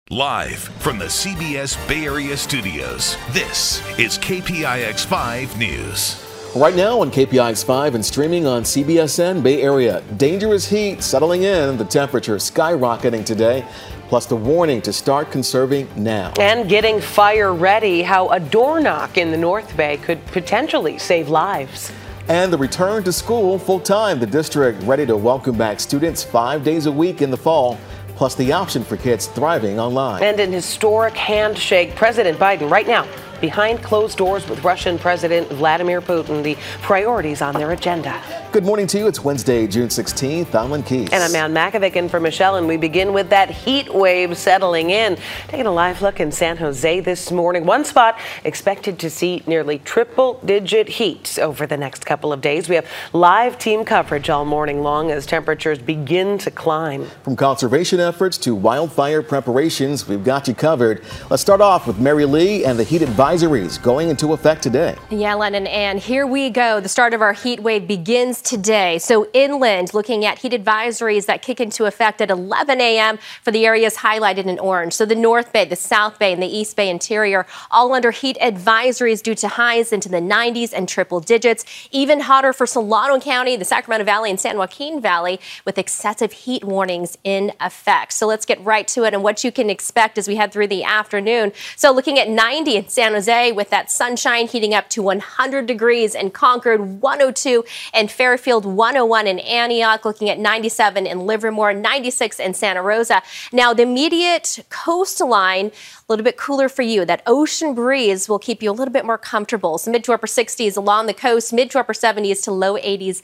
Live from the CBS Bay Area studios, this is KPIX 5 News. Right now on KPIX 5 and streaming on CBSN Bay Area, dangerous heat settling in, the temperature skyrocketing today, plus the warning to start conserving now. And getting fire ready, how a door knock in the North Bay could potentially save lives. And the return to school full-time, the district ready to welcome back students 5 days a week in the fall, plus the option for kids thriving online. And an historic handshake, President Biden right now behind closed doors with Russian President Vladimir Putin, the priorities on their agenda. Good morning to you. It's Wednesday, June 16th. I'm Lynn Keys. And I'm Ann Makovic in for Michelle, and we begin with that heat wave settling in. Taking a live look in San Jose this morning. One spot expected to see nearly triple-digit heat over the next couple of days. We have live team coverage all morning long as temperatures begin to climb. From conservation efforts to wildfire preparations, we've got you covered. Let's start off with Mary Lee and the heat advisories going into effect today. Yeah, Lennon, and here we go. The start of our heat wave begins today. So inland, looking at heat advisories that kick into effect at 11 a.m. for the areas highlighted in orange. So the North Bay, the South Bay, and the East Bay interior, all under heat advisories due to highs into the 90s and triple digits. Even hotter for Solano County, the Sacramento Valley, and San Joaquin Valley, with excessive heat warnings in effect. So let's get right to it and what you can expect as we head through the afternoon. So looking at 90 in San Jose with that sunshine heating up to 100 degrees in Concord, 102 in Fairfield, 101 in Antioch, looking at 97 in Livermore, 96 in Santa Rosa. Now, the immediate coastline, a little bit cooler for you. That ocean breeze will keep you a little bit more comfortable. So mid to upper 60s along the coast, mid to upper 70s to low 80s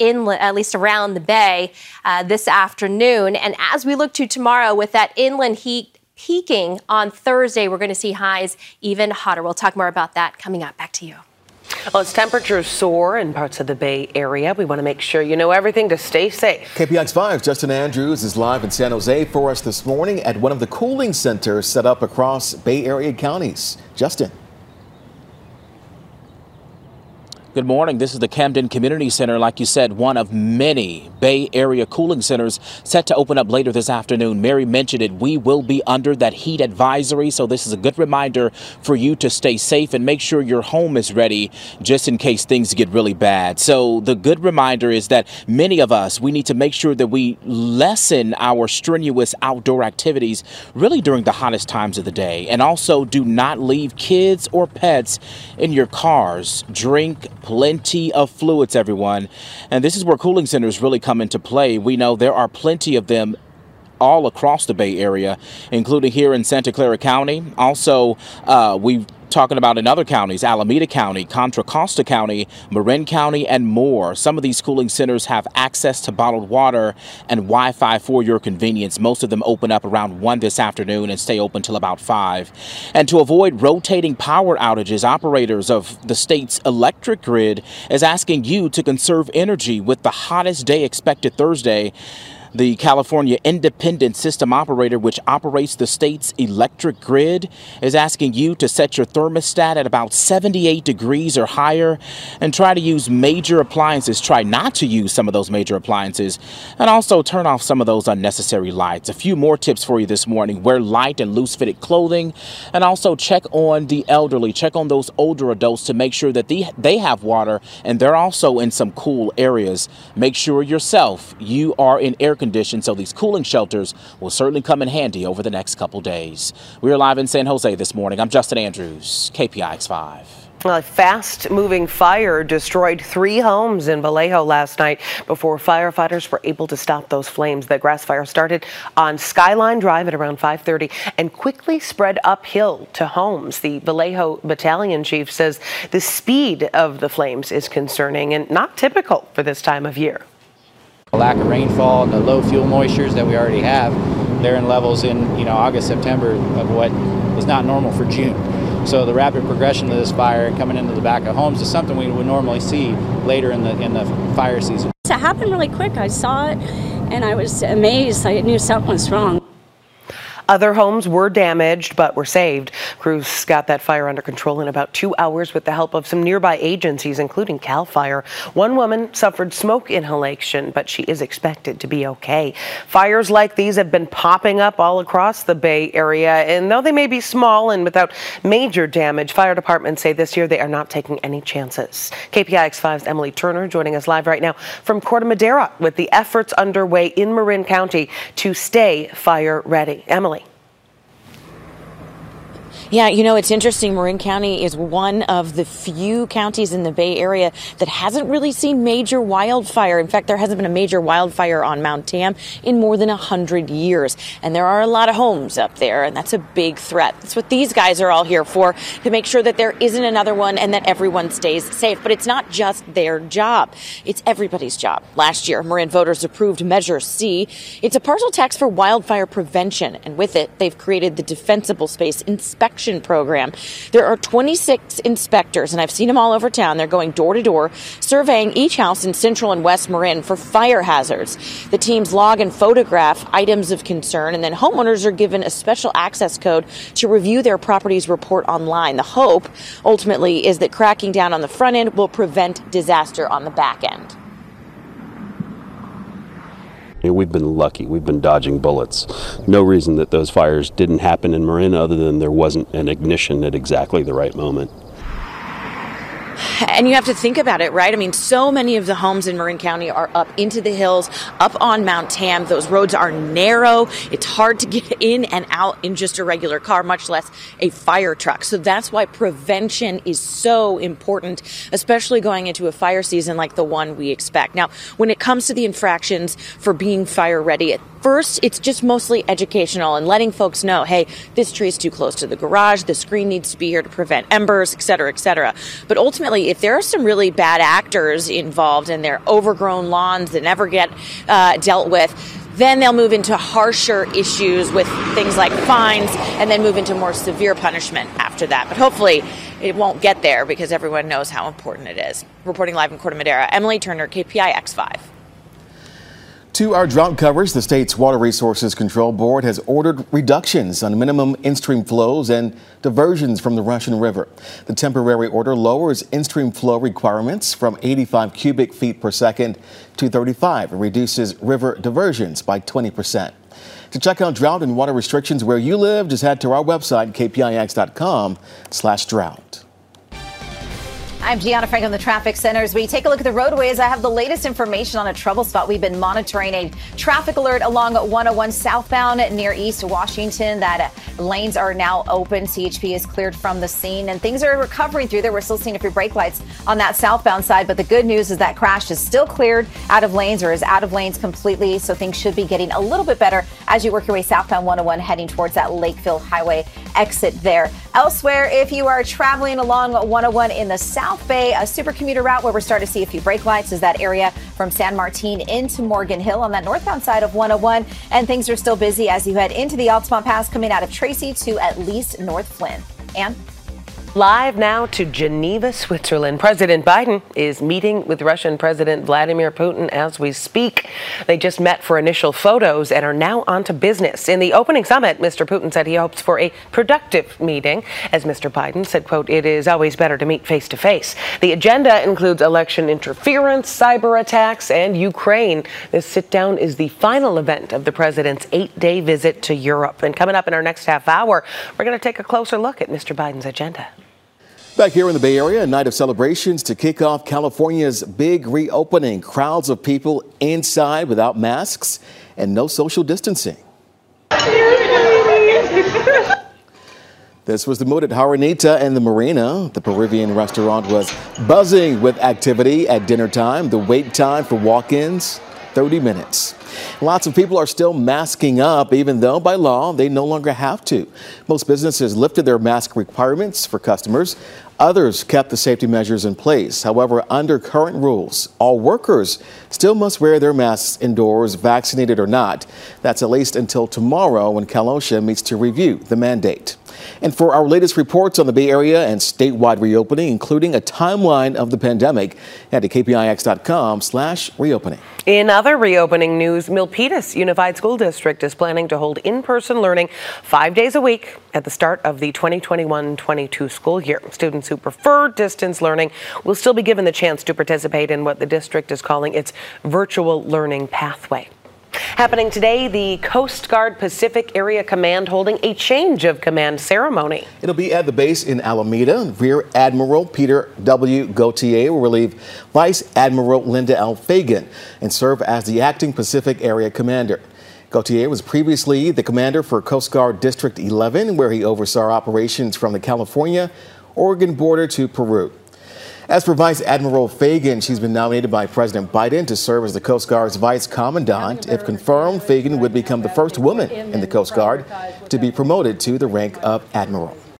at least around the bay this afternoon. And as we look to tomorrow with that inland heat peaking on Thursday, we're going to see highs even hotter. We'll talk more about that coming up. Back to you. Well, as temperatures soar in parts of the Bay Area, we want to make sure you know everything to stay safe. KPIX 5's Justin Andrews is live in San Jose for us this morning at one of the cooling centers set up across Bay Area counties. Justin. Good morning. This is the Camden Community Center, like you said, one of many Bay Area cooling centers set to open up later this afternoon. Mary mentioned it. We will be under that heat advisory, so this is a good reminder for you to stay safe and make sure your home is ready just in case things get really bad. So the good reminder is that many of us, we need to make sure that we lessen our strenuous outdoor activities really during the hottest times of the day. And also do not leave kids or pets in your cars. Drink plenty of fluids, everyone. And this is where cooling centers really come into play. We know there are plenty of them all across the Bay Area, including here in Santa Clara County. Also, we've talking about in other counties, Alameda County, Contra Costa County, Marin County, and more. Some of these cooling centers have access to bottled water and Wi-Fi for your convenience. Most of them open up around 1 this afternoon and stay open till about 5. And to avoid rotating power outages, operators of the state's electric grid is asking you to conserve energy with the hottest day expected Thursday. The California Independent System Operator, which operates the state's electric grid, is asking you to set your thermostat at about 78 degrees or higher and try to use major appliances. Try not to use some of those major appliances and also turn off some of those unnecessary lights. A few more tips for you this morning. Wear light and loose-fitted clothing and also check on the elderly. Check on those older adults to make sure that they have water and they're also in some cool areas. Make sure yourself, you are in air conditions, so these cooling shelters will certainly come in handy over the next couple days. We are live in San Jose this morning. I'm Justin Andrews, KPIX 5. A fast-moving fire destroyed 3 homes in Vallejo last night before firefighters were able to stop those flames. The grass fire started on Skyline Drive at around 5:30 and quickly spread uphill to homes. The Vallejo battalion chief says the speed of the flames is concerning and not typical for this time of year. The lack of rainfall and the low fuel moistures that we already have, they're in levels in August, September of what is not normal for June. So the rapid progression of this fire coming into the back of homes is something we would normally see later in the fire season. It happened really quick. I saw it and I was amazed. I knew something was wrong. Other homes were damaged but were saved. Crews got that fire under control in about 2 hours with the help of some nearby agencies, including CAL FIRE. One woman suffered smoke inhalation, but she is expected to be okay. Fires like these have been popping up all across the Bay Area, and though they may be small and without major damage, fire departments say this year they are not taking any chances. KPIX5's Emily Turner joining us live right now from Corte Madera with the efforts underway in Marin County to stay fire ready. Emily. Yeah, it's interesting. Marin County is one of the few counties in the Bay Area that hasn't really seen major wildfire. In fact, there hasn't been a major wildfire on Mount Tam in more than 100 years. And there are a lot of homes up there, and that's a big threat. That's what these guys are all here for, to make sure that there isn't another one and that everyone stays safe. But it's not just their job. It's everybody's job. Last year, Marin voters approved Measure C. It's a partial tax for wildfire prevention. And with it, they've created the Defensible Space Inspection Program. There are 26 inspectors, and I've seen them all over town. They're going door to door, surveying each house in Central and West Marin for fire hazards. The teams log and photograph items of concern, and then homeowners are given a special access code to review their property's report online. The hope, ultimately, is that cracking down on the front end will prevent disaster on the back end. We've been lucky. We've been dodging bullets. No reason that those fires didn't happen in Marin other than there wasn't an ignition at exactly the right moment. And you have to think about it, right? I mean, so many of the homes in Marin County are up into the hills, up on Mount Tam. Those roads are narrow. It's hard to get in and out in just a regular car, much less a fire truck. So that's why prevention is so important, especially going into a fire season like the one we expect. Now, when it comes to the infractions for being fire ready, at first, it's just mostly educational and letting folks know, hey, this tree is too close to the garage, the screen needs to be here to prevent embers, et cetera, et cetera. But ultimately, if there are some really bad actors involved and they're overgrown lawns that never get dealt with, then they'll move into harsher issues with things like fines and then move into more severe punishment after that. But hopefully it won't get there because everyone knows how important it is. Reporting live in Corte Madera, Emily Turner, KPIX5. To our drought coverage, the state's Water Resources Control Board has ordered reductions on minimum in-stream flows and diversions from the Russian River. The temporary order lowers in-stream flow requirements from 85 cubic feet per second to 35 and reduces river diversions by 20%. To check out drought and water restrictions where you live, just head to our website, kpix.com/drought. I'm Gianna Frank on the traffic centers. We take a look at the roadways. I have the latest information on a trouble spot. We've been monitoring a traffic alert along 101 southbound near East Washington. That lanes are now open. CHP is cleared from the scene and things are recovering through there. We're still seeing a few brake lights on that southbound side, but the good news is that crash is still cleared out of lanes or is out of lanes completely. So things should be getting a little bit better as you work your way southbound 101 heading towards that Lakeville Highway exit there. Elsewhere, if you are traveling along 101 in the South Bay, a super commuter route where we're starting to see a few brake lights is that area from San Martin into Morgan Hill on that northbound side of 101. And things are still busy as you head into the Altamont Pass coming out of Tracy to at least North Flynn. Ann? Live now to Geneva, Switzerland. President Biden is meeting with Russian President Vladimir Putin as we speak. They just met for initial photos and are now on to business. In the opening summit, Mr. Putin said he hopes for a productive meeting. As Mr. Biden said, quote, "It is always better to meet face to face." The agenda includes election interference, cyber attacks, and Ukraine. This sit down is the final event of the president's 8-day visit to Europe. And coming up in our next half hour, we're going to take a closer look at Mr. Biden's agenda. Back here in the Bay Area, a night of celebrations to kick off California's big reopening. Crowds of people inside without masks and no social distancing. This was the mood at Jaranita and the Marina. The Peruvian restaurant was buzzing with activity at dinner time. The wait time for walk-ins, 30 minutes. Lots of people are still masking up, even though by law they no longer have to. Most businesses lifted their mask requirements for customers. Others kept the safety measures in place. However, under current rules, all workers still must wear their masks indoors, vaccinated or not. That's at least until tomorrow when Cal OSHA meets to review the mandate. And for our latest reports on the Bay Area and statewide reopening, including a timeline of the pandemic, head to kpix.com/reopening. In other reopening news, Milpitas Unified School District is planning to hold in-person learning 5 days a week at the start of the 2021-22 school year. Students who prefer distance learning will still be given the chance to participate in what the district is calling its virtual learning pathway. Happening today, the Coast Guard Pacific Area Command holding a change of command ceremony. It'll be at the base in Alameda. Rear Admiral Peter W. Gauthier will relieve Vice Admiral Linda L. Fagan and serve as the acting Pacific Area Commander. Gauthier was previously the commander for Coast Guard District 11, where he oversaw operations from the California-Oregon border to Peru. As for Vice Admiral Fagan, she's been nominated by President Biden to serve as the Coast Guard's Vice Commandant. If confirmed, Fagan would become the first woman in the Coast Guard to be promoted to the rank of Admiral.